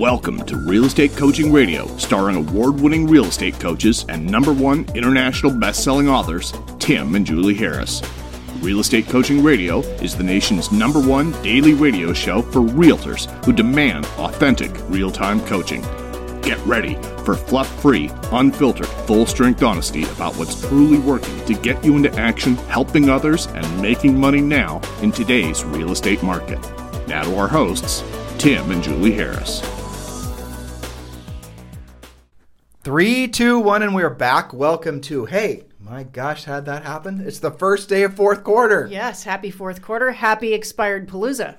Welcome to Real Estate Coaching Radio, starring award-winning real estate coaches and #1 international best-selling authors, Tim and Julie Harris. Real Estate Coaching Radio is the nation's #1 daily radio show for realtors who demand authentic, real-time coaching. Get ready for fluff-free, unfiltered, full-strength honesty about what's truly working to get you into action, helping others, and making money now in today's real estate market. Now to our hosts, Tim and Julie Harris. 3, 2, 1, and we're back. Welcome to, hey, my gosh, how'd that happen? It's the first day of fourth quarter. Yes, happy fourth quarter. Happy Expired Palooza.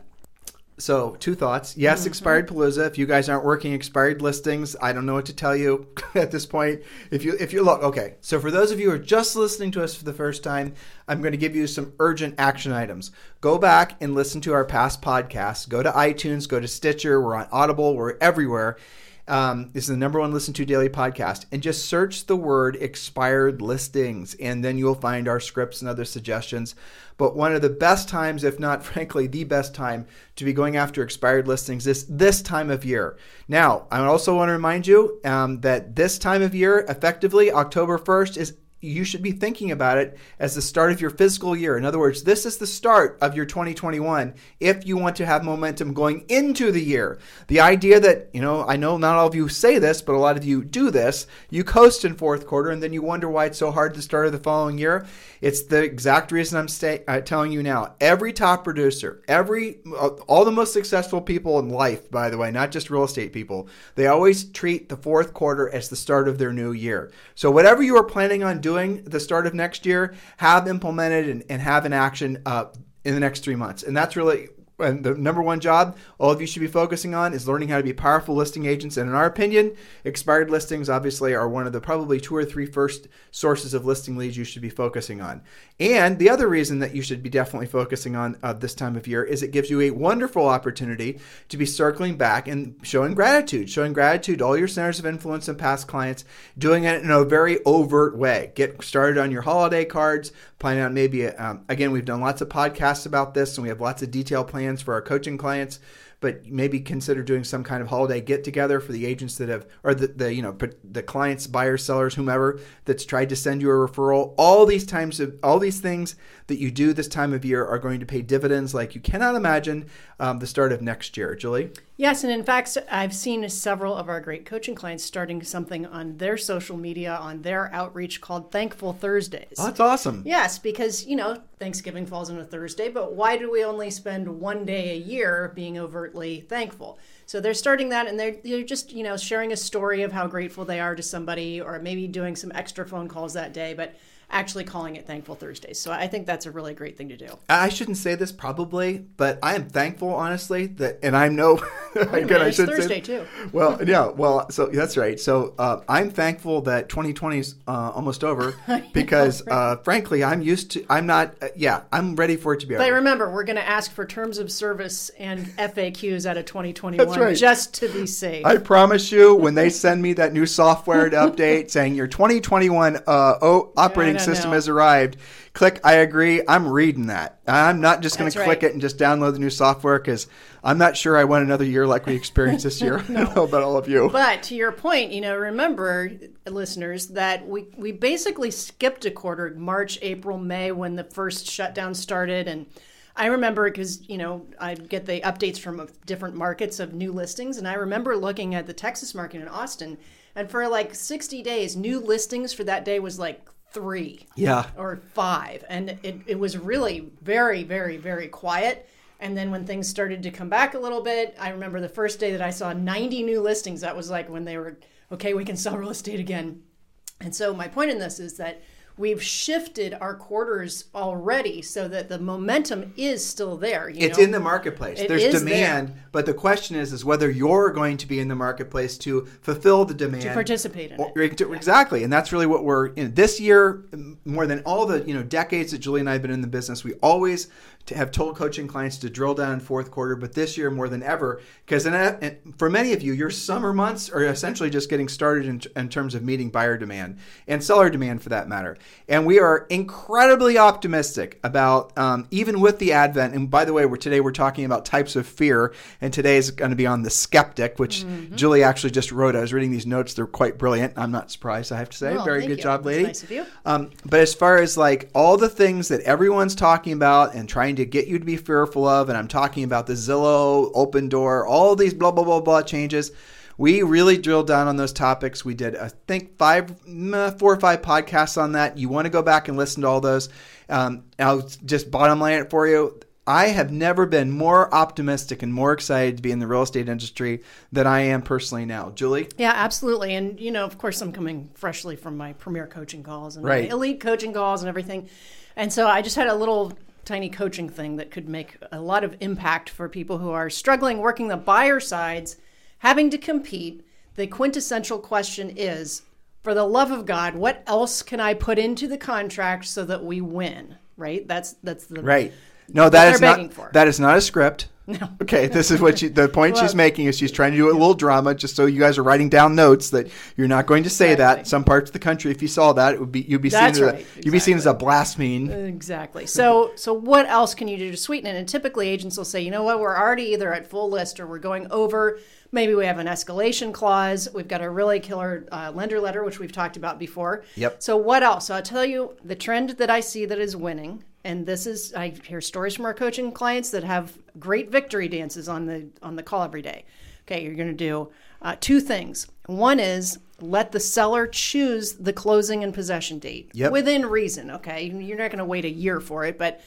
So, two thoughts. Yes, Expired Palooza. If you guys aren't working expired listings, I don't know what to tell you at this point. If you look, okay. So for those of you who are just listening to us for the first time, I'm going to give you some urgent action items. Go back and listen to our past podcasts. Go to iTunes, go to Stitcher. We're on Audible. We're everywhere. This is the #1 listened to daily podcast, and just search the word expired listings, and then you'll find our scripts and other suggestions. But one of the best times, if not frankly the best time to be going after expired listings is this time of year. Now, I also want to remind you that this time of year, effectively October 1st, you should be thinking about it as the start of your fiscal year. In other words, this is the start of your 2021 if you want to have momentum going into the year. The idea that, I know not all of you say this, but a lot of you do this. You coast in fourth quarter and then you wonder why it's so hard to start of the following year. It's the exact reason I'm telling you now. Every top producer, all the most successful people in life, by the way, not just real estate people, they always treat the fourth quarter as the start of their new year. So whatever you are planning on doing the start of next year, have implemented and have in action in the next 3 months. And that's really the #1 job all of you should be focusing on is learning how to be powerful listing agents. And in our opinion, expired listings obviously are one of the probably 2 or 3 first sources of listing leads you should be focusing on. And the other reason that you should be definitely focusing on this time of year is it gives you a wonderful opportunity to be circling back and showing gratitude to all your centers of influence and past clients, doing it in a very overt way. Get started on your holiday cards, plan out maybe, again, we've done lots of podcasts about this and we have lots of detailed plans for our coaching clients, but maybe consider doing some kind of holiday get together for the agents that have, or the clients, buyers, sellers, whomever that's tried to send you a referral. All these things that you do this time of year are going to pay dividends like you cannot imagine the start of next year. Julie? Yes, and in fact, I've seen several of our great coaching clients starting something on their social media, on their outreach called Thankful Thursdays. Oh, that's awesome. Yes, because, Thanksgiving falls on a Thursday, but why do we only spend one day a year being overtly thankful? So they're starting that, and they're just, sharing a story of how grateful they are to somebody, or maybe doing some extra phone calls that day, but actually calling it Thankful Thursdays. So I think that's a really great thing to do. I shouldn't say this probably, but I am thankful, honestly, that, and I know, again, I shouldn't Thursday too. Well, yeah, so that's right. So I'm thankful that 2020 is almost over because, frankly, I'm ready for it to be over. But remember, we're going to ask for terms of service and FAQs out of 2021 that's right. Just to be safe. I promise you, when they send me that new software to update saying your 2021 operating system has arrived, click I agree. I'm reading that. I'm not just going to click it and just download the new software because I'm not sure I want another year like we experienced this year. No. I don't know about all of you. But to your point, remember, listeners, that we basically skipped a quarter, March, April, May, when the first shutdown started. And I remember because, I get the updates from different markets of new listings. And I remember looking at the Texas market in Austin. And for like 60 days, new listings for that day was like 3 or 5. And it was really very, very, very quiet. And then when things started to come back a little bit, I remember the first day that I saw 90 new listings. That was like when they were, okay, we can sell real estate again. And so my point in this is that we've shifted our quarters already so that the momentum is still there. It's in the marketplace. There's demand, but the question is whether you're going to be in the marketplace to fulfill the demand. To participate in it. Exactly. And that's really what we're in. This year, more than all the decades that Julie and I have been in the business, we always have told coaching clients to drill down in fourth quarter, but this year more than ever, because for many of you, your summer months are essentially just getting started in terms of meeting buyer demand and seller demand for that matter. And we are incredibly optimistic about, even with the advent, and by the way, today we're talking about types of fear, and today is going to be on the skeptic, which Julie actually just wrote. I was reading these notes. They're quite brilliant. I'm not surprised, I have to say. Well, very good job, lady. That's nice of you. But as far as like all the things that everyone's talking about and trying to get you to be fearful of, and I'm talking about the Zillow, Open Door, all these blah, blah, blah, blah changes, we really drilled down on those topics. We did, I think, 4 or 5 podcasts on that. You want to go back and listen to all those. I'll just bottom line it for you. I have never been more optimistic and more excited to be in the real estate industry than I am personally now. Julie? Yeah, absolutely. And, of course, I'm coming freshly from my premier coaching calls and my Right. elite coaching calls and everything. And so I just had a little tiny coaching thing that could make a lot of impact for people who are struggling working the buyer sides, having to compete. The quintessential question is, for the love of God, what else can I put into the contract so that we win? Right? That's the Right. No, that is they're not. begging for. That is not a script. No. Okay, this is what the point she's making is she's trying to do a little drama just so you guys are writing down notes that you're not going to say that. Some parts of the country, if you saw that, you'd be seen as you'd be seen as a blaspheme. Exactly. So what else can you do to sweeten it? And typically agents will say, you know what, we're already either at full list or we're going over. Maybe we have an escalation clause. We've got a really killer lender letter, which we've talked about before. Yep. So what else? So I'll tell you the trend that I see that is winning. And this is, I hear stories from our coaching clients that have great victory dances on the call every day. Okay, you're going to do 2 things. One is let the seller choose the closing and possession date within reason. Okay, you're not going to wait a year for it, but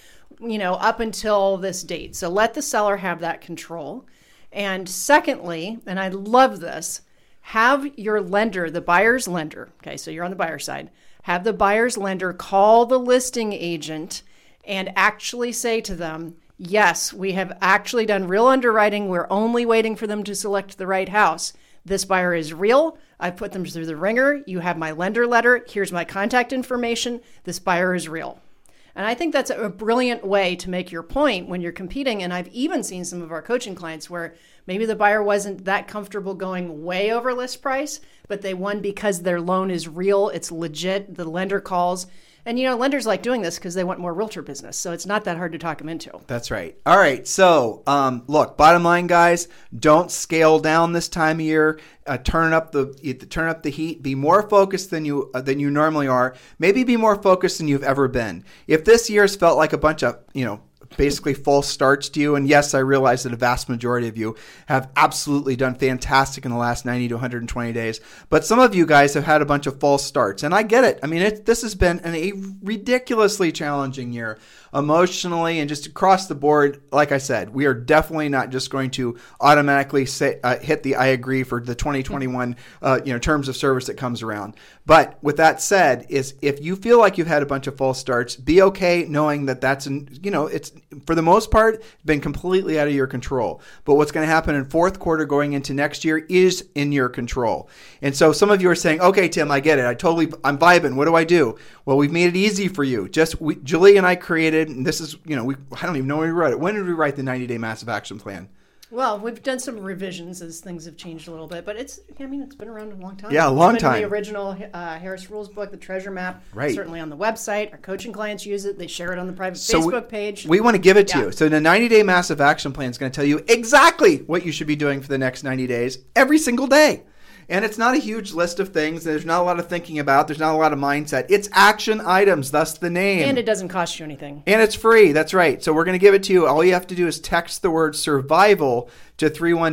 up until this date. So let the seller have that control. And secondly, and I love this, have your lender, the buyer's lender. Okay, so you're on the buyer side. Have the buyer's lender call the listing agent and actually say to them, yes, we have actually done real underwriting. We're only waiting for them to select the right house. This buyer is real. I've put them through the ringer. You have my lender letter. Here's my contact information. This buyer is real. And I think that's a brilliant way to make your point when you're competing. And I've even seen some of our coaching clients where maybe the buyer wasn't that comfortable going way over list price, but they won because their loan is real. It's legit. The lender calls. And, lenders like doing this because they want more realtor business. So it's not that hard to talk them into. That's right. All right. So, look, bottom line, guys, don't scale down this time of year. Turn up the heat. Be more focused than you normally are. Maybe be more focused than you've ever been. If this year's felt like a bunch of, basically false starts to you. And yes, I realize that a vast majority of you have absolutely done fantastic in the last 90 to 120 days. But some of you guys have had a bunch of false starts. And I get it. I mean, this has been a ridiculously challenging year emotionally and just across the board. Like I said, we are definitely not just going to automatically hit the I agree for the 2021 terms of service that comes around. But with that said, is if you feel like you've had a bunch of false starts, be okay knowing that that's it's for the most part been completely out of your control. But what's going to happen in fourth quarter going into next year is in your control. And so some of you are saying, okay, Tim, I get it. I'm vibing. What do I do? Well, we've made it easy for you. Julie and I created, and this is, I don't even know when we wrote it. When did we write the 90-day massive action plan? Well, we've done some revisions as things have changed a little bit, but it's been around a long time. Yeah, a long time. The original Harris Rules book, the treasure map, right. Certainly on the website. Our coaching clients use it. They share it on the private Facebook page. We want to give it to you. So the 90-day massive action plan is going to tell you exactly what you should be doing for the next 90 days every single day. And it's not a huge list of things. There's not a lot of thinking about. There's not a lot of mindset. It's action items, thus the name. And it doesn't cost you anything. And it's free. That's right. So we're going to give it to you. All you have to do is text the word survival to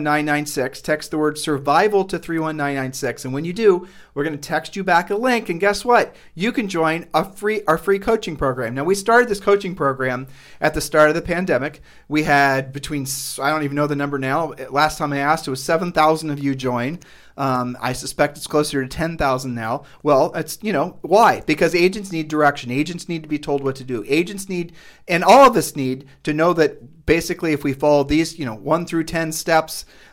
31996. Text the word survival to 31996. And when you do, we're going to text you back a link. And guess what? You can join our free coaching program. Now, we started this coaching program at the start of the pandemic. We had between, I don't even know the number now. Last time I asked, it was 7,000 of you join. I suspect it's closer to 10,000 now. Well, it's, why? Because agents need direction. Agents need to be told what to do. Agents need, and all of us need to know that basically if we follow these, 1 through 10 steps,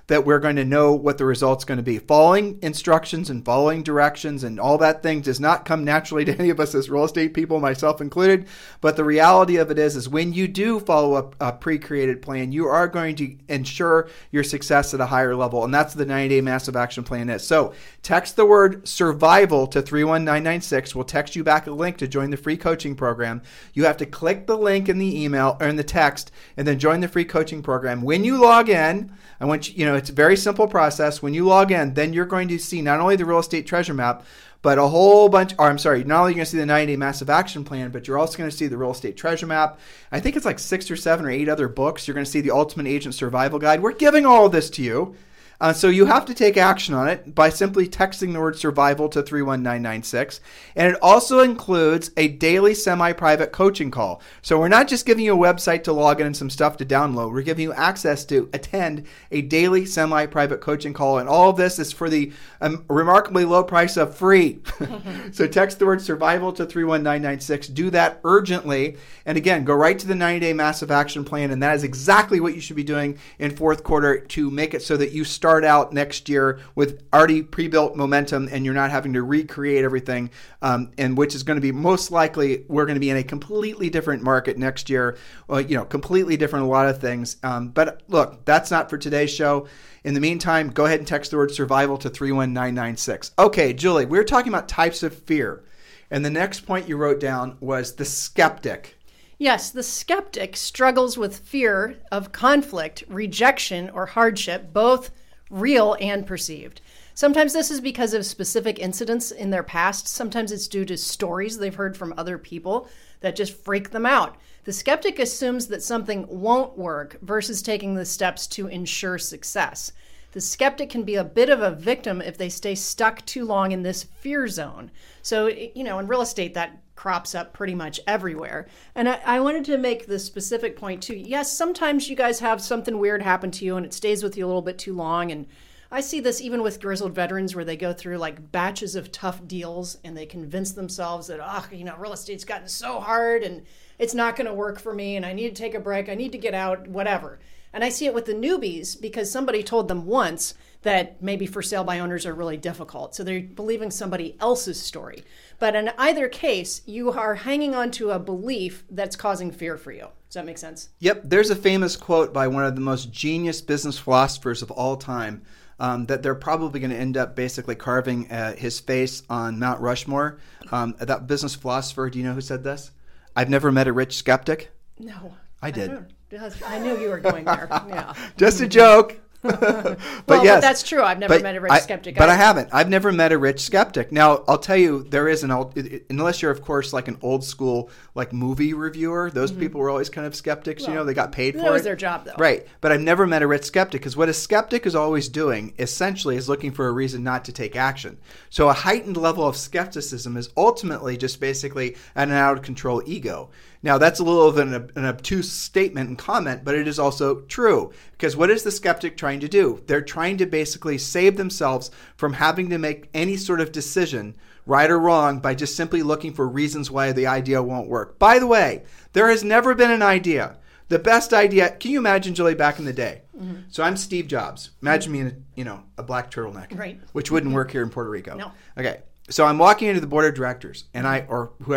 that we're going to know what the result's going to be. Following instructions and following directions and all that thing does not come naturally to any of us as real estate people, myself included. But the reality of it is when you do follow a pre-created plan, you are going to ensure your success at a higher level. And that's the 90-day massive action plan is. So text the word survival to 31996. We'll text you back a link to join the free coaching program. You have to click the link in the email or in the text and then join the free coaching program. When you log in, I want you, it's a very simple process. When you log in, then you're going to see not only the real estate treasure map, but a whole bunch, not only are you going to see the 90-day massive action plan, but you're also going to see the real estate treasure map. I think it's like 6 or 7 or 8 other books. You're going to see the Ultimate Agent Survival Guide. We're giving all of this to you. So you have to take action on it by simply texting the word survival to 31996. And it also includes a daily semi-private coaching call. So we're not just giving you a website to log in and some stuff to download. We're giving you access to attend a daily semi-private coaching call. And all of this is for the remarkably low price of free. So text the word survival to 31996. Do that urgently. And again, go right to the 90-day massive action plan. And that is exactly what you should be doing in fourth quarter to make it so that you start out next year with already pre-built momentum and you're not having to recreate everything, and which is going to be most likely we're going to be in a completely different market next year, completely different a lot of things. But look, that's not for today's show. In the meantime, go ahead and text the word survival to 31996. Okay, Julie, we were talking about types of fear. And the next point you wrote down was the skeptic. Yes, the skeptic struggles with fear of conflict, rejection, or hardship, both real and perceived. Sometimes this is because of specific incidents in their past. Sometimes it's due to stories they've heard from other people that just freak them out. The skeptic assumes that something won't work versus taking the steps to ensure success. The skeptic can be a bit of a victim if they stay stuck too long in this fear zone. So, in real estate, that crops up pretty much everywhere. And I wanted to make the specific point too. Yes, sometimes you guys have something weird happen to you and it stays with you a little bit too long. And I see this even with grizzled veterans where they go through like batches of tough deals and they convince themselves that, real estate's gotten so hard and it's not going to work for me and I need to take a break. I need to get out, whatever. And I see it with the newbies because somebody told them once that maybe for sale by owners are really difficult. So they're believing somebody else's story. But in either case, you are hanging on to a belief that's causing fear for you. Does that make sense? Yep. There's a famous quote by one of the most genius business philosophers of all time that they're probably going to end up basically carving his face on Mount Rushmore. That business philosopher, do you know who said this? I've never met a rich skeptic. No. I did. I knew you were going there. Yeah. Just a joke. But but that's true. I've never met a rich skeptic. But I haven't. I've never met a rich skeptic. Now, I'll tell you, there is unless you're, of course, like an old school like movie reviewer. Those people were always kind of skeptics. Well, they got paid for it. That was their job, though. Right. But I've never met a rich skeptic because what a skeptic is always doing, essentially, is looking for a reason not to take action. So a heightened level of skepticism is ultimately just basically an out-of-control ego. Now, that's a little of an obtuse statement and comment, but it is also true. Because what is the skeptic trying to do? They're trying to basically save themselves from having to make any sort of decision, right or wrong, by just simply looking for reasons why the idea won't work. By the way, there has never been an idea. The best idea, can you imagine, Julie, back in the day? Mm-hmm. So I'm Steve Jobs. Imagine me in a black turtleneck, right? Which wouldn't work here in Puerto Rico. No. Okay. So I'm walking into the board of directors, and I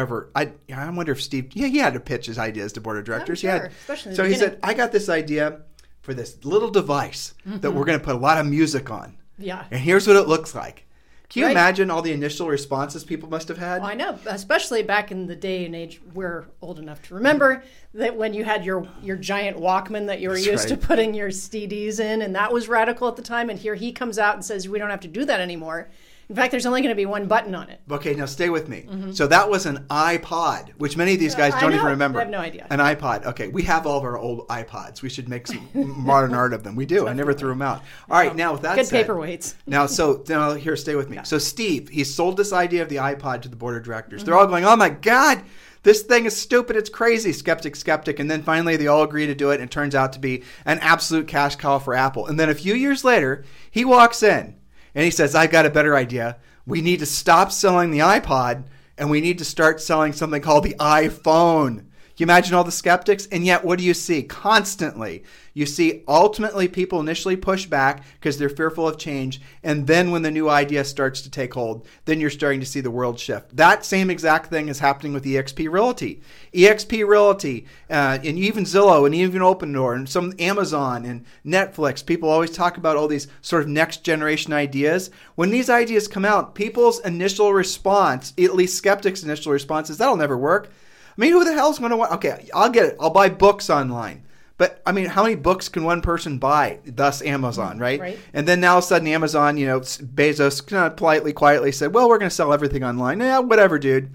wonder if Steve, he had to pitch his ideas to board of directors. I'm sure, especially in so the he said, I got this idea for this little device that we're going to put a lot of music on. Yeah. And here's what it looks like. Can you imagine all the initial responses people must have had? Well, I know, especially back in the day and age, we're old enough to remember that when you had your giant Walkman that you were used to putting your CDs in, and that was radical at the time, and here he comes out and says, we don't have to do that anymore. In fact, there's only going to be one button on it. Okay, now stay with me. Mm-hmm. So that was an iPod, which many of these guys don't even remember. I have no idea. An iPod. Okay, we have all of our old iPods. We should make some modern art of them. We do. I never threw them out. All right, now with that said. Good paperweights. Now here, stay with me. Yeah. So Steve, he sold this idea of the iPod to the board of directors. Mm-hmm. They're all going, oh my God, this thing is stupid. It's crazy. Skeptic. And then finally they all agree to do it. And it turns out to be an absolute cash cow for Apple. And then a few years later, he walks in and he says, I've got a better idea. We need to stop selling the iPod and we need to start selling something called the iPhone. you imagine all the skeptics? And yet, what do you see? Constantly, you see ultimately people initially push back because they're fearful of change. And then when the new idea starts to take hold, then you're starting to see the world shift. That same exact thing is happening with eXp Realty. eXp Realty, and even Zillow and even Opendoor and some Amazon and Netflix, people always talk about all these sort of next generation ideas. When these ideas come out, people's initial response, at least skeptics' initial response, is that'll never work. I mean, who the hell's going to want? Okay, I'll get it. I'll buy books online. But, I mean, how many books can one person buy? Thus, Amazon, right? And then now all of a sudden Amazon, Bezos kind of politely, quietly said, well, we're going to sell everything online. Yeah, whatever, dude.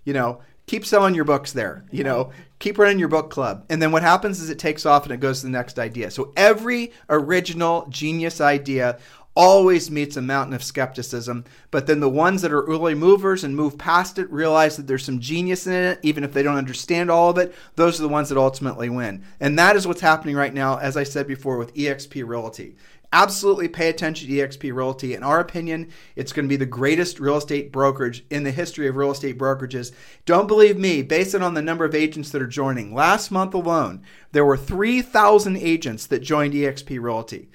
Keep selling your books there. Keep running your book club. And then what happens is it takes off and it goes to the next idea. So every original genius idea always meets a mountain of skepticism, but then the ones that are early movers and move past it realize that there's some genius in it, even if they don't understand all of it. Those are the ones that ultimately win. And that is what's happening right now, as I said before, with eXp Realty. Absolutely pay attention to eXp Realty. In our opinion, it's going to be the greatest real estate brokerage in the history of real estate brokerages. Don't believe me, base it on the number of agents that are joining. Last month alone, there were 3,000 agents that joined eXp Realty.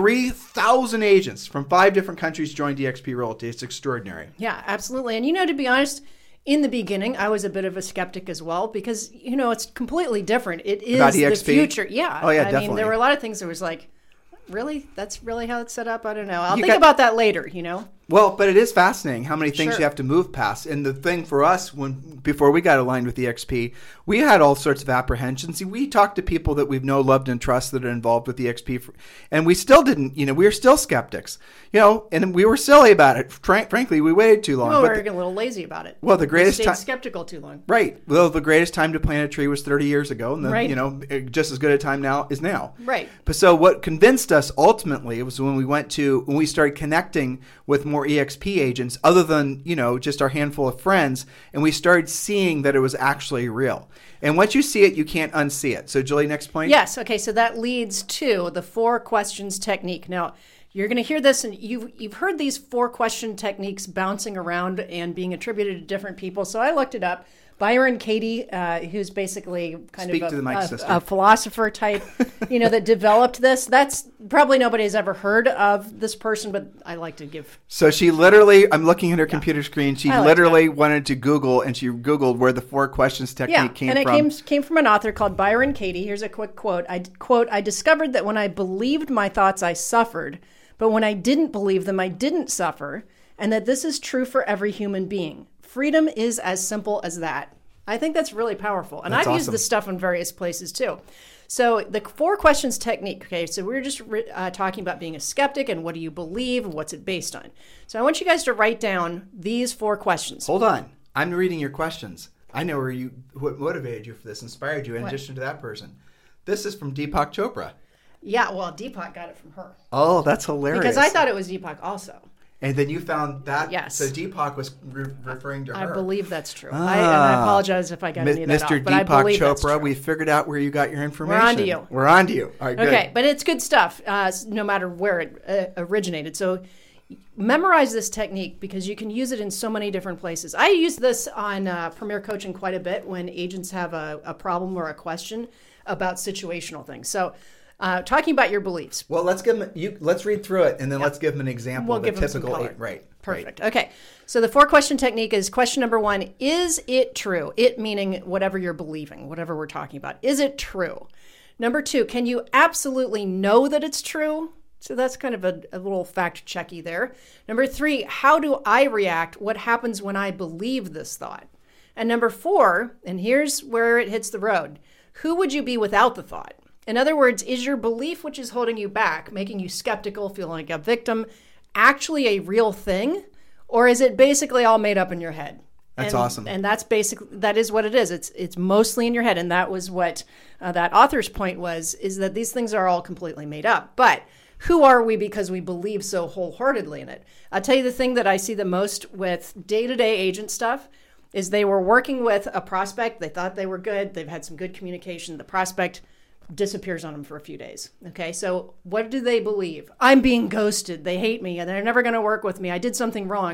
3,000 agents from 5 different countries joined eXp Realty. It's extraordinary. Yeah, absolutely. And to be honest, in the beginning, I was a bit of a skeptic as well because, it's completely different. It is the future. Yeah. Oh, yeah, definitely. I mean, there were a lot of things that was like, really? That's really how it's set up? I don't know. I'll think about that later, Well, but it is fascinating how many things you have to move past. And the thing for us, before we got aligned with eXp, we had all sorts of apprehensions. See, we talked to people that we've known, loved, and trust that are involved with eXp, and we still didn't, we were still skeptics, and we were silly about it. Frankly, we waited too long. Well, we were a little lazy about it. Well, the greatest time, skeptical too long. Right. Well, the greatest time to plant a tree was 30 years ago, and then, just as good a time now is now. Right. But so what convinced us ultimately was when we started connecting with more eXp agents, other than, just our handful of friends, and we started seeing that it was actually real. And once you see it, you can't unsee it. So, Julie, next point? Yes. Okay. So that leads to the 4 questions technique. Now, you're going to hear this, and you've heard these 4 question techniques bouncing around and being attributed to different people. So I looked it up. Byron Katie, who's basically kind of a philosopher type, that developed this. That's probably nobody's ever heard of this person, but I like to give. So she literally, I'm looking at her computer screen. She literally wanted to Google, and she Googled where the 4 questions technique came from. And it came from an author called Byron Katie. Here's a quick quote. I discovered that when I believed my thoughts, I suffered, but when I didn't believe them, I didn't suffer, and that this is true for every human being. Freedom is as simple as that. I think that's really powerful. And I've used this stuff in various places too. So the 4 questions technique, okay, so we're just talking about being a skeptic and what do you believe and what's it based on. So I want you guys to write down these 4 questions. Hold on. I'm reading your questions. I know what motivated you for this, inspired you in addition to that person. This is from Deepak Chopra. Yeah, well, Deepak got it from her. Oh, that's hilarious. Because I thought it was Deepak also. And then you found that. Yes. So Deepak was referring to her. I believe that's true. And I apologize if I got any of that off. Mr. Deepak Chopra, we figured out where you got your information. We're on to you. All right, good. Okay, but it's good stuff, no matter where it originated. So memorize this technique because you can use it in so many different places. I use this on Premier Coaching quite a bit when agents have a problem or a question about situational things. So talking about your beliefs. Well, let's read through it, and then let's give them an example of a typical Right. Perfect. Right. Okay. So the 4 question technique is question number 1, is it true? It meaning whatever you're believing, whatever we're talking about. Is it true? Number 2, can you absolutely know that it's true? So that's kind of a little fact checky there. Number 3, how do I react? What happens when I believe this thought? And number 4, and here's where it hits the road, who would you be without the thought? In other words, is your belief which is holding you back, making you skeptical, feeling like a victim, actually a real thing? Or is it basically all made up in your head? That's awesome. And that is what it is. It's mostly in your head. And that was what that author's point was, is that these things are all completely made up. But who are we because we believe so wholeheartedly in it? I'll tell you the thing that I see the most with day-to-day agent stuff is they were working with a prospect. They thought they were good. They've had some good communication. The prospect disappears on them for a few days. Okay, so what do they believe? I'm being ghosted. They hate me and they're never going to work with me. I did something wrong.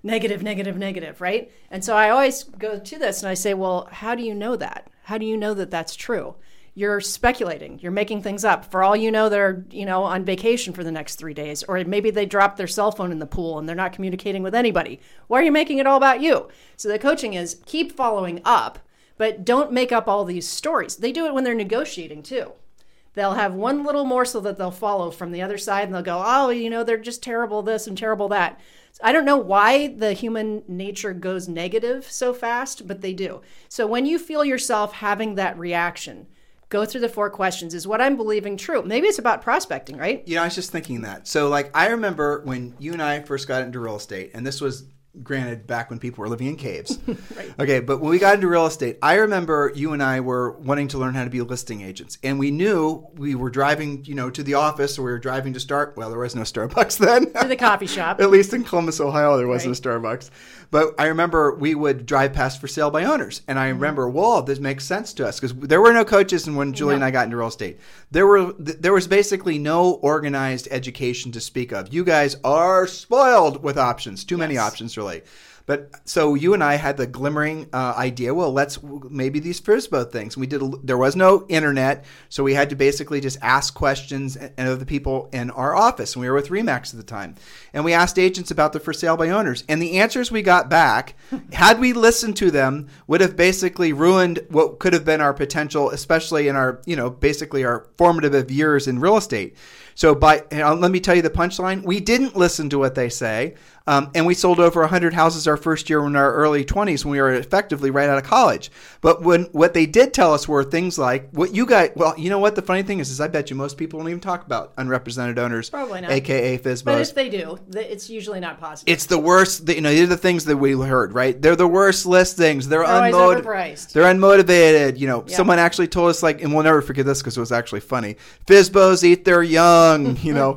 negative, negative, negative, right? And so I always go to this and I say, well, how do you know that? How do you know that that's true? You're speculating. You're making things up. For all you know, they're, on vacation for the next 3 days. Or maybe they dropped their cell phone in the pool and they're not communicating with anybody. Why are you making it all about you? So the coaching is keep following up, but don't make up all these stories. They do it when they're negotiating too. They'll have one little morsel that they'll follow from the other side and they'll go, oh, they're just terrible this and terrible that. I don't know why the human nature goes negative so fast, but they do. So when you feel yourself having that reaction, go through the 4 questions. Is what I'm believing true? Maybe it's about prospecting, right? I was just thinking that. So I remember when you and I first got into real estate, and this was granted back when people were living in caves. Right. Okay, but when we got into real estate, I remember you and I were wanting to learn how to be listing agents. And we knew we were driving, to the office, or we were driving to there was no Starbucks then. To the coffee shop. At least in Columbus, Ohio, there wasn't a Starbucks. But I remember we would drive past for sale by owners. And I remember, whoa, this makes sense to us. Because there were no coaches when Julie and I got into real estate. There was basically no organized education to speak of. You guys are spoiled with options. Too many options, really. But so you and I had the glimmering idea, well, let's maybe these FSBO things. There was no internet, so we had to basically just ask questions of the people in our office. And we were with RE/MAX at the time. And we asked agents about the for sale by owners. And the answers we got back, had we listened to them, would have basically ruined what could have been our potential, especially in our, basically our formative years in real estate. So let me tell you the punchline. We didn't listen to what they say. And we sold over 100 houses our first year in our early 20s when we were effectively right out of college. But what they did tell us were things like, you know what the funny thing is I bet you most people don't even talk about unrepresented owners. Probably not. AKA FSBOs. But if they do, it's usually not positive. It's the worst. These are the things that we heard, right? They're the worst listings. They're always overpriced. They're unmotivated. Someone actually told us, and we'll never forget this because it was actually funny. FSBOs eat their young,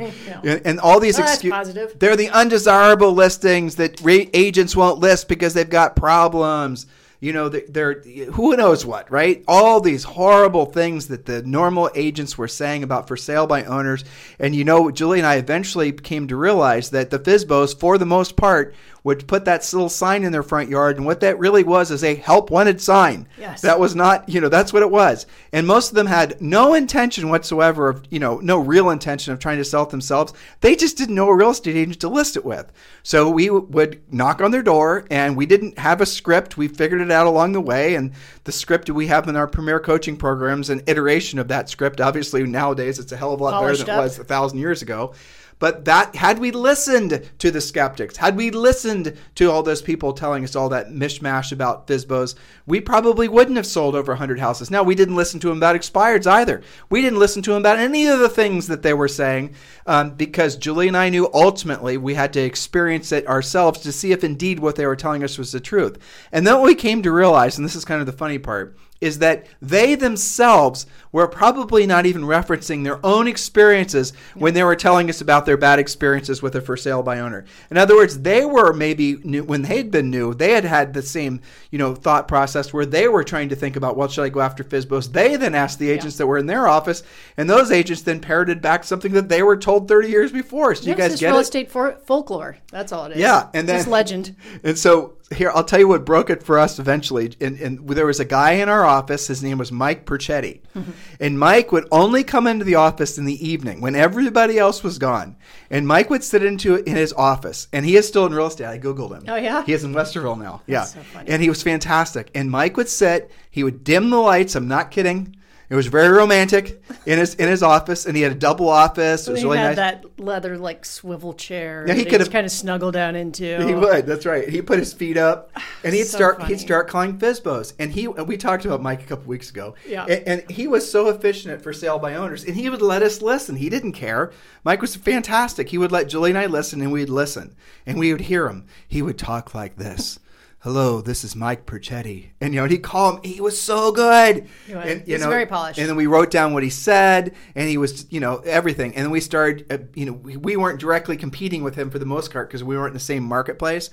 and all these excuses. That's positive. They're the undesirable listings that agents won't list because they've got problems. They're who knows what, right? All these horrible things that the normal agents were saying about for sale by owners. And Julie and I eventually came to realize that the FSBOs, for the most part, would put that little sign in their front yard. And what that really was is a help wanted sign. Yes. That was not, that's what it was. And most of them had no intention whatsoever of, no real intention of trying to sell it themselves. They just didn't know a real estate agent to list it with. So we would knock on their door, and we didn't have a script. We figured it out along the way. And the script we have in our premier coaching programs, an iteration of that script. Obviously, nowadays, it's a hell of a lot better than it was 1,000 years ago. But had we listened to the skeptics, had we listened to all those people telling us all that mishmash about FSBOs, we probably wouldn't have sold over 100 houses. Now, we didn't listen to them about expireds either. We didn't listen to them about any of the things that they were saying because Julie and I knew ultimately we had to experience it ourselves to see if indeed what they were telling us was the truth. And then what we came to realize, and this is kind of the funny part, is that they themselves were probably not even referencing their own experiences when they were telling us about their bad experiences with a for sale by owner. In other words, they were maybe new, when they'd been new, they had the same, thought process where they were trying to think about, well, should I go after FSBOs? They then asked the agents that were in their office, and those agents then parroted back something that they were told 30 years before. So you guys get it? It's real estate folklore. That's all it is. Yeah. And then, it's legend. And so here, I'll tell you what broke it for us eventually. And there was a guy in our office. His name was Mike Perchetti. Mm-hmm. And Mike would only come into the office in the evening when everybody else was gone. And Mike would sit in his office. And he is still in real estate. I Googled him. Oh, yeah? He is in Westerville now. That's so funny. And he was fantastic. And Mike would sit. He would dim the lights. I'm not kidding. It was very romantic in his office, and he had a double office. It was really nice. He had that leather swivel chair. Yeah, he could have kind of snuggle down into. He would. That's right. He put his feet up, and he'd start calling FSBOs. And we talked about Mike a couple weeks ago. Yeah. And he was so efficient at for sale by owners, and he would let us listen. He didn't care. Mike was fantastic. He would let Julie and I listen, and we'd listen, and we would hear him. He would talk like this. Hello, this is Mike Perchetti. And, he'd call him. He was so good. He was very polished. And then we wrote down what he said, and he was, everything. And then we started, we weren't directly competing with him for the most part because we weren't in the same marketplace.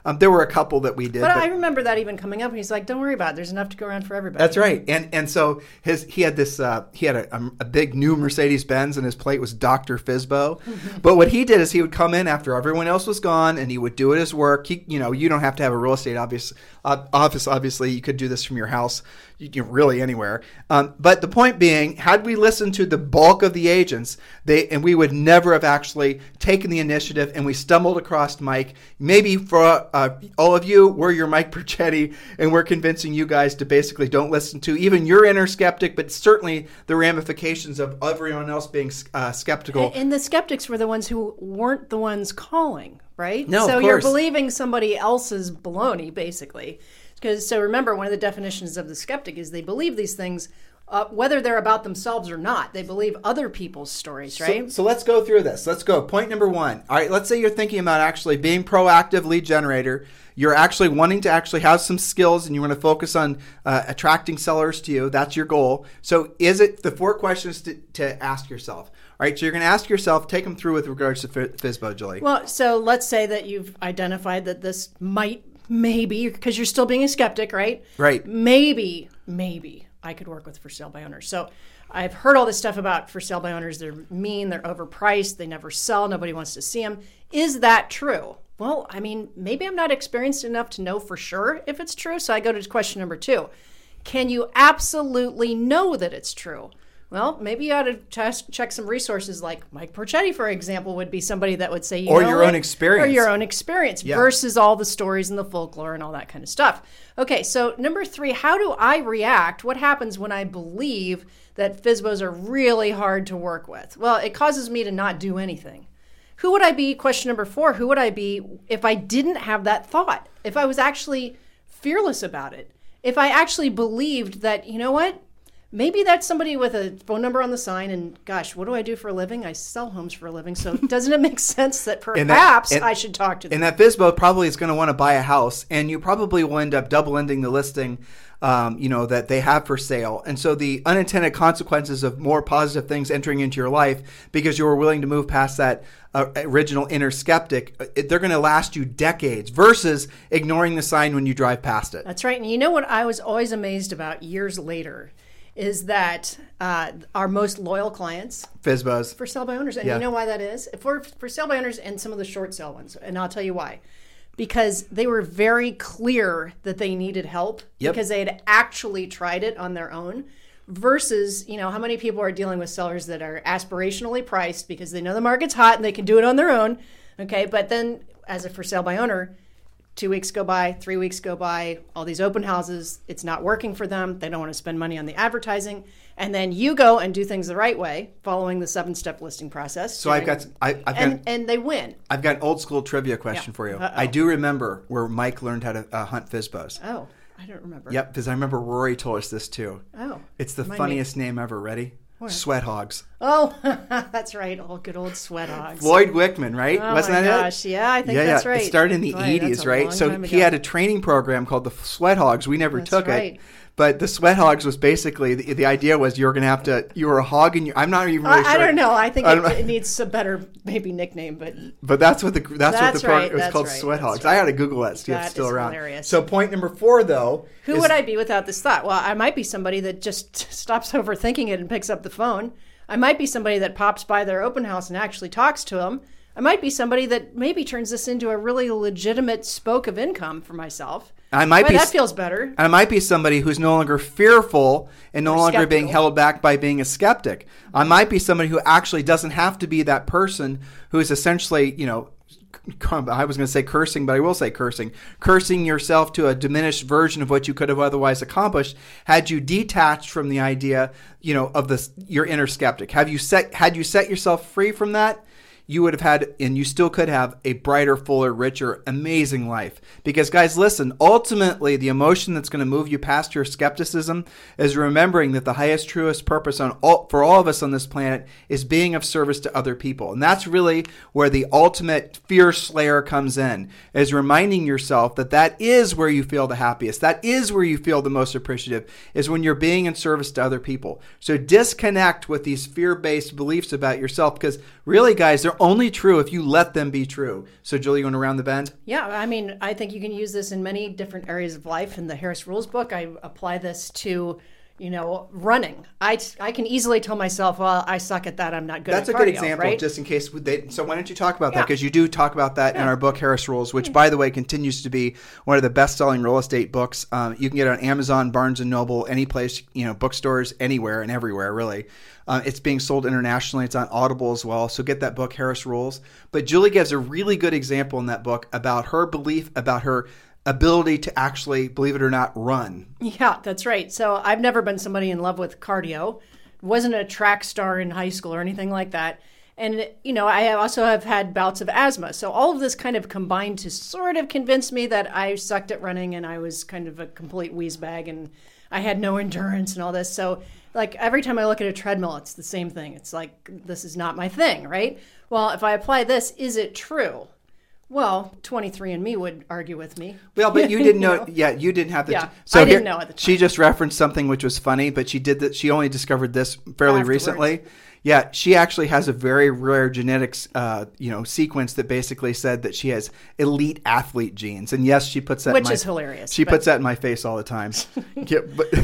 There were a couple that we did. But I remember that even coming up, and he's like, don't worry about it. There's enough to go around for everybody. That's right. And so he had a big new Mercedes-Benz, and his plate was Dr. Fizbo. But what he did is he would come in after everyone else was gone, and he would do his work. You don't have to have a real estate office. Obviously, you could do this from your house, really anywhere. But the point being, had we listened to the bulk of the agents, we would never have actually taken the initiative, and we stumbled across Mike. Maybe for all of you, we're your Mike Percetti, and we're convincing you guys to basically don't listen to even your inner skeptic, but certainly the ramifications of everyone else being skeptical. And the skeptics were the ones who weren't the ones calling, right? No, so of you're course. believing somebody else's baloney, basically. So remember, one of the definitions of the skeptic is they believe these things, whether they're about themselves or not. They believe other people's stories, right? So let's go through this. Let's go. Point number 1. All right, let's say you're thinking about actually being proactive lead generator. You're actually wanting to actually have some skills, and you want to focus on attracting sellers to you. That's your goal. So is it the 4 questions to ask yourself? All right, so you're going to ask yourself, take them through with regards to Fizbo, Julie. Well, so let's say that you've identified that this maybe, because you're still being a skeptic, right? Right. Maybe I could work with for sale by owners. So I've heard all this stuff about for sale by owners. They're mean, they're overpriced, they never sell, nobody wants to see them. Is that true? Well, I mean, maybe I'm not experienced enough to know for sure if it's true. So I go to question number 2. Can you absolutely know that it's true? Well, maybe you ought to check some resources like Mike Percetti, for example, would be somebody that would say, or your own experience. Or your own experience versus all the stories and the folklore and all that kind of stuff. Okay, so number 3, how do I react? What happens when I believe that Fizbos are really hard to work with? Well, it causes me to not do anything. Who would I be? Question number 4, who would I be if I didn't have that thought? If I was actually fearless about it? If I actually believed that, you know what? Maybe that's somebody with a phone number on the sign, and gosh, what do I do for a living? I sell homes for a living, so doesn't it make sense that perhaps I should talk to them? And that Fizbo probably is going to want to buy a house, and you probably will end up double-ending the listing that they have for sale. And so the unintended consequences of more positive things entering into your life because you were willing to move past that original inner skeptic, they're going to last you decades versus ignoring the sign when you drive past it. That's right. And you know what I was always amazed about years later is that our most loyal clients, Fizbos, for sale by owners, and you know why that is? For sale by owners and some of the short sale ones, and I'll tell you why. Because they were very clear that they needed help because they had actually tried it on their own versus, how many people are dealing with sellers that are aspirationally priced because they know the market's hot and they can do it on their own. Okay. But then as a for sale by owner, 2 weeks go by, 3 weeks go by, all these open houses, it's not working for them. They don't want to spend money on the advertising. And then you go and do things the right way, following the 7-step listing process. So and they win. I've got an old school trivia question for you. I do remember where Mike learned how to hunt Fizbos. Oh, I don't remember. Yep, because I remember Rory told us this too. Oh. It's the funniest name ever. Ready? What? Sweat Hogs. Oh, that's right. Oh, good old Sweat Hogs. Floyd Wickman, right? Oh, Wasn't my that gosh. Yeah, I think that's right. It started in the 80s, right? So he had a training program called the Sweat Hogs. We never took it. But the Sweat Hogs was basically, the idea was you were going to have to, you were a hog and I'm not even really sure. I don't know. I think it needs a better maybe nickname, but that's what the program was called, right, Sweat Hogs. Right. I had to Google that. See if it's still around. Hilarious. So point number 4, though. Who would I be without this thought? Well, I might be somebody that just stops overthinking it and picks up the phone. I might be somebody that pops by their open house and actually talks to them. I might be somebody that maybe turns this into a really legitimate spoke of income for myself. That feels better. I might be somebody who's no longer fearful and no longer skeptical. being held back by being a skeptic. I might be somebody who actually doesn't have to be that person who is essentially, I was going to say cursing, but I will say cursing yourself to a diminished version of what you could have otherwise accomplished had you detached from the idea, of your inner skeptic. Had you set yourself free from that, you would have had, and you still could have, a brighter, fuller, richer, amazing life. Because guys, listen, ultimately the emotion that's going to move you past your skepticism is remembering that the highest, truest purpose for all of us on this planet is being of service to other people. And that's really where the ultimate fear slayer comes in, is reminding yourself that is where you feel the happiest. That is where you feel the most appreciative, is when you're being in service to other people. So disconnect with these fear-based beliefs about yourself, because really, guys, they're they're only true if you let them be true. So, Julie, you want to round the bend? Yeah, I mean, I think you can use this in many different areas of life. In the Harris Rules book, I apply this to, running. I can easily tell myself, well, I suck at that. I'm not good at cardio. That's a good example, right? just in case. So why don't you talk about that? Because you do talk about that in our book, Harris Rules, which, by the way, continues to be one of the best-selling real estate books. You can get it on Amazon, Barnes & Noble, any place, bookstores, anywhere and everywhere, really. It's being sold internationally. It's on Audible as well. So get that book, Harris Rules. But Julie gives a really good example in that book about her belief, about her ability to actually, believe it or not, run. Yeah, that's right. So I've never been somebody in love with cardio. Wasn't a track star in high school or anything like that. And, I also have had bouts of asthma. So all of this kind of combined to sort of convince me that I sucked at running and I was kind of a complete wheezebag and I had no endurance and all this. So like every time I look at a treadmill, it's the same thing. It's like, this is not my thing, right? Well, if I apply this, is it true? Well, 23andMe would argue with me. Well, but you didn't know. Yeah, you didn't have the. Yeah, so I didn't know at the time. She just referenced something which was funny, but she did that. She only discovered this fairly recently. Yeah, she actually has a very rare genetics, sequence that basically said that she has elite athlete genes. And yes, she puts that. Which is hilarious. She puts that in my face all the time. Yeah,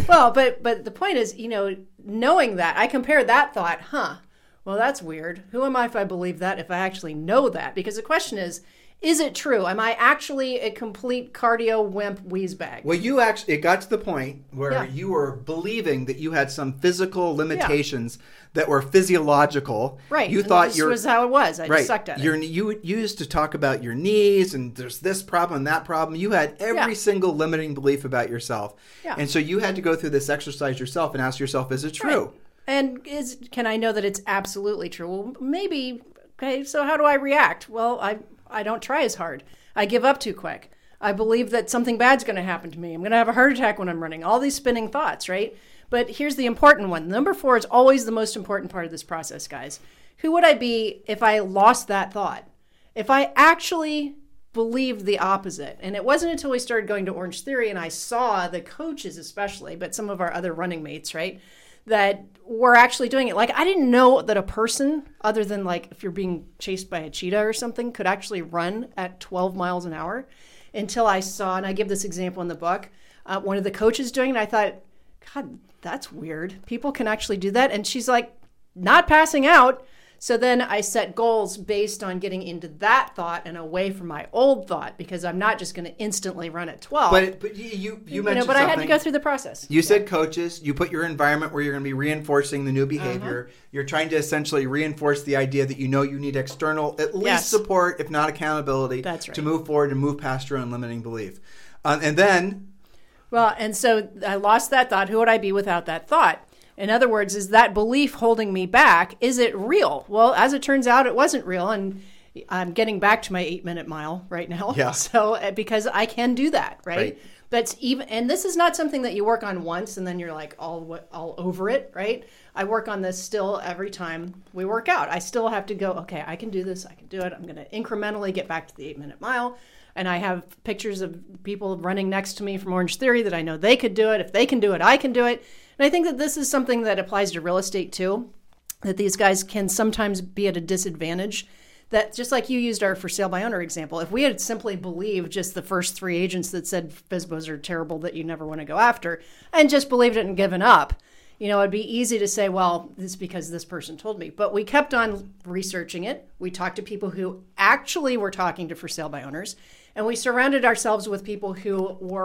but the point is, knowing that, I compare that thought. Well, that's weird. Who am I if I believe that? If I actually know that, because the question is it true? Am I actually a complete cardio wimp wheezebag? Well, it got to the point where you were believing that you had some physical limitations that were physiological. Right. You thought this was how it was. I just sucked at it. You used to talk about your knees and there's this problem and that problem. You had every single limiting belief about yourself. Yeah. And so you had to go through this exercise yourself and ask yourself, is it true? Right. And can I know that it's absolutely true? Well, maybe. Okay, so how do I react? Well, I don't try as hard. I give up too quick. I believe that something bad's going to happen to me. I'm going to have a heart attack when I'm running. All these spinning thoughts, right? But here's the important one. Number 4 is always the most important part of this process, guys. Who would I be if I lost that thought? If I actually believed the opposite? And it wasn't until we started going to Orange Theory and I saw the coaches especially, but some of our other running mates, right, that were actually doing it. Like, I didn't know that a person, other than like if you're being chased by a cheetah or something, could actually run at 12 miles an hour until I saw, and I give this example in the book, one of the coaches doing it. I thought, God, that's weird. People can actually do that. And she's like, not passing out. So then I set goals based on getting into that thought and away from my old thought, because I'm not just going to instantly run at 12. But you mentioned but I had to go through the process. You said coaches. You put your environment where you're going to be reinforcing the new behavior. You're trying to essentially reinforce the idea that you need external, at least support, if not accountability, to move forward and move past your own limiting belief. And then... Well, and so I lost that thought. Who would I be without that thought? In other words, is that belief holding me back? Is it real? Well, as it turns out, it wasn't real. And I'm getting back to my 8-minute mile right now. Yeah. So because I can do that, right? That's even, and this is not something that you work on once and then you're like all over it, right? I work on this still every time we work out. I still have to go, okay, I can do this. I can do it. I'm going to incrementally get back to the 8-minute mile. And I have pictures of people running next to me from Orange Theory that I know they could do it. If they can do it, I can do it. And I think that this is something that applies to real estate too, that these guys can sometimes be at a disadvantage. That just like you used our for sale by owner example, if we had simply believed just the first 3 agents that said FSBOs are terrible that you never want to go after, and just believed it and given up, it'd be easy to say, well, it's because this person told me. But we kept on researching it. We talked to people who actually were talking to for sale by owners. And we surrounded ourselves with people who were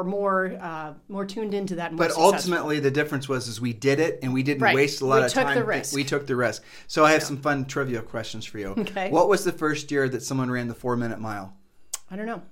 more tuned into that. But ultimately, the difference was we did it, and we didn't waste a lot of time. We took the risk. We took the risk. So I have some fun trivia questions for you. Okay. What was the first year that someone ran the 4-minute mile? I don't know.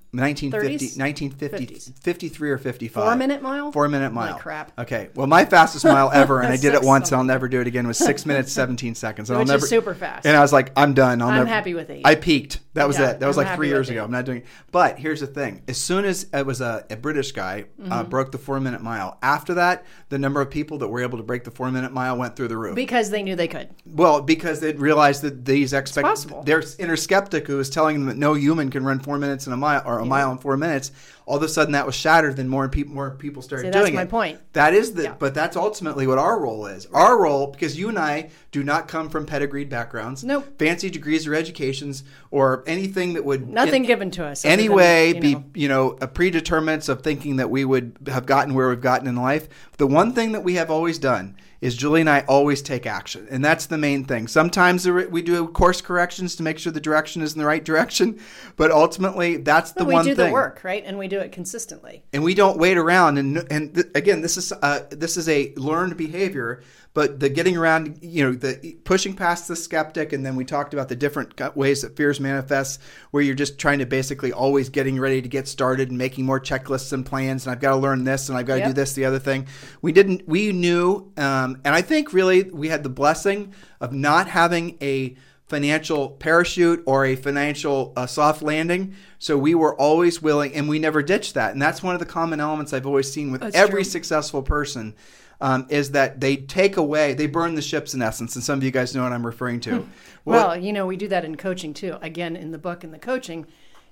1953 or 55. 4-minute mile? 4-minute mile. Holy crap. Okay. Well, my fastest mile ever, and I did it once, and I'll never do it again, was 6 minutes, 17 seconds. And Which is super fast. And I was like, I'm done. I'm happy with 8. I peaked. That was it. That was like 3 years ago. I'm not doing it. But here's the thing. As soon as it was a British guy broke the 4-minute mile, after that, the number of people that were able to break the 4-minute mile went through the roof. Because they knew they could. Well, because they realized that these their inner skeptic who was telling them that no human can run 4 minutes in a mile or a mile in 4 minutes, all of a sudden that was shattered, then more people started See, doing it. that's my point. That is but that's ultimately what our role is. Our role, because you and I do not come from pedigreed backgrounds, Nope. fancy degrees or educations, or anything that would Nothing given to us. anyway than, be a predeterminants of thinking that we would have gotten where we've gotten in life. The one thing that we have always done is Julie and I always take action, and that's the main thing. Sometimes we do course corrections to make sure the direction is in the right direction, but ultimately that's the one thing. We do the work, right? And we do it consistently. And we don't wait around. Again, this is a learned behavior. But the getting around, the pushing past the skeptic, and then we talked about the different ways that fears manifest, where you're just trying to basically always getting ready to get started and making more checklists and plans, and I've got to learn this, and I've got to do this, the other thing. We knew, and I think really we had the blessing of not having a financial parachute or a financial soft landing. So we were always willing, and we never ditched that. And that's one of the common elements I've always seen with every successful person. Is that they burn the ships in essence. And some of you guys know what I'm referring to. Well, we do that in coaching too. Again, in the book, in the coaching,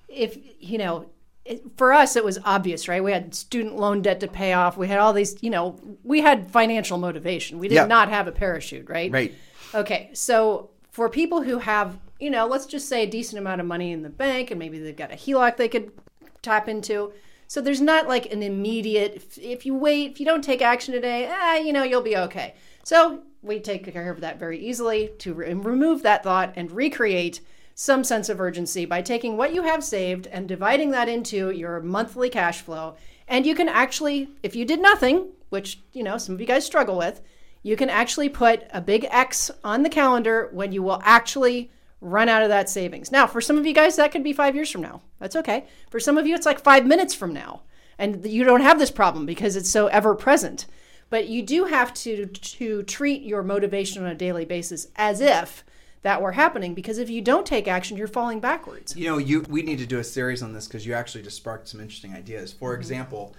for us, it was obvious, right? We had student loan debt to pay off. We had all these, we had financial motivation. We did not have a parachute, right? Right. Okay. So for people who have, let's just say a decent amount of money in the bank, and maybe they've got a HELOC they could tap into. So there's not like an immediate, if you don't take action today, you'll be okay. So we take care of that very easily to remove that thought and recreate some sense of urgency by taking what you have saved and dividing that into your monthly cash flow. And you can actually, if you did nothing, which, some of you guys struggle with, you can actually put a big X on the calendar when you will actually run out of that savings. Now, for some of you guys, that could be 5 years from now. That's okay. For some of you, it's like 5 minutes from now. And you don't have this problem because it's so ever present. But you do have to treat your motivation on a daily basis as if that were happening, because if you don't take action, you're falling backwards. We need to do a series on this because you actually just sparked some interesting ideas. For example,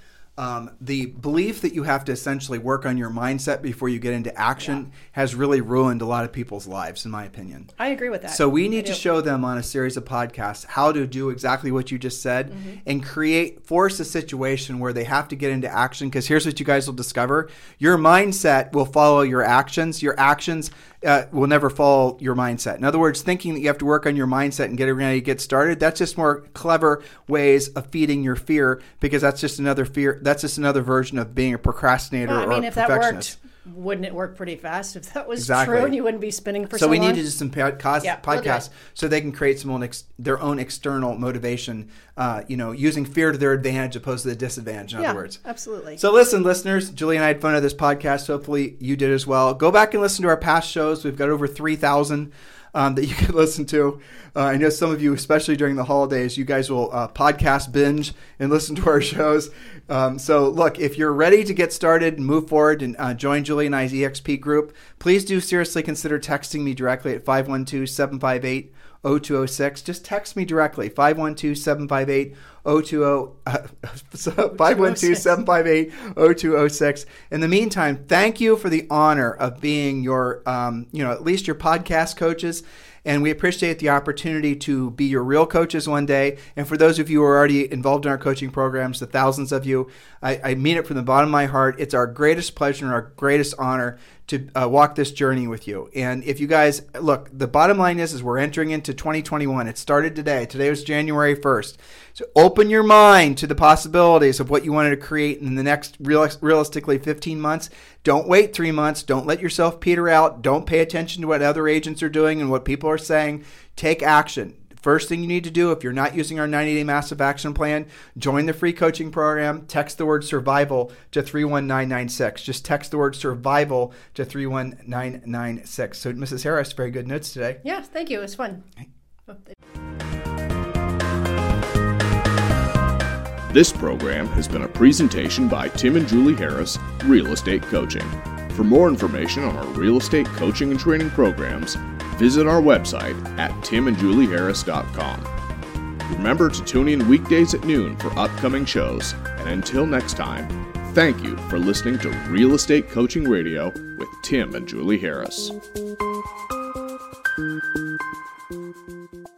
the belief that you have to essentially work on your mindset before you get into action has really ruined a lot of people's lives, in my opinion. I agree with that. So we need to show them on a series of podcasts how to do exactly what you just said and force a situation where they have to get into action, because here's what you guys will discover. Your mindset will follow your actions. Your actions will never follow your mindset. In other words, thinking that you have to work on your mindset and get ready to get started, that's just more clever ways of feeding your fear, because that's just another fear. That's just another version of being a procrastinator or a if perfectionist. That worked, wouldn't it work pretty fast? If that was Exactly. true and you wouldn't be spinning for so long? So we need to do some podcasts so they can create their own external motivation, using fear to their advantage opposed to the disadvantage, in other words. Absolutely. So listen, listeners, Julie and I had fun at this podcast. Hopefully you did as well. Go back and listen to our past shows. We've got over 3,000 that you can listen to. I know some of you, especially during the holidays, you guys will podcast binge and listen to our shows. So look, if you're ready to get started and move forward and join Julie and I's EXP group, please do seriously consider texting me directly at 512-758-0206. Just text me directly, 512-758-0206. In the meantime, thank you for the honor of being your, at least your podcast coaches. And we appreciate the opportunity to be your real coaches one day. And for those of you who are already involved in our coaching programs, the thousands of you, I mean it from the bottom of my heart. It's our greatest pleasure and our greatest honor to walk this journey with you. And if you guys, look, the bottom line is we're entering into 2021. It started today. Today was January 1st. So open your mind to the possibilities of what you wanted to create in the next realistically 15 months. Don't wait 3 months. Don't let yourself peter out. Don't pay attention to what other agents are doing and what people are saying. Take action. First thing you need to do, if you're not using our 90-day massive action plan, join the free coaching program. Text the word survival to 31996. Just text the word survival to 31996. So, Mrs. Harris, very good notes today. Yeah, thank you. It was fun. This program has been a presentation by Tim and Julie Harris, Real Estate Coaching. For more information on our real estate coaching and training programs, visit our website at timandjulieharris.com. Remember to tune in weekdays at noon for upcoming shows. And until next time, thank you for listening to Real Estate Coaching Radio with Tim and Julie Harris.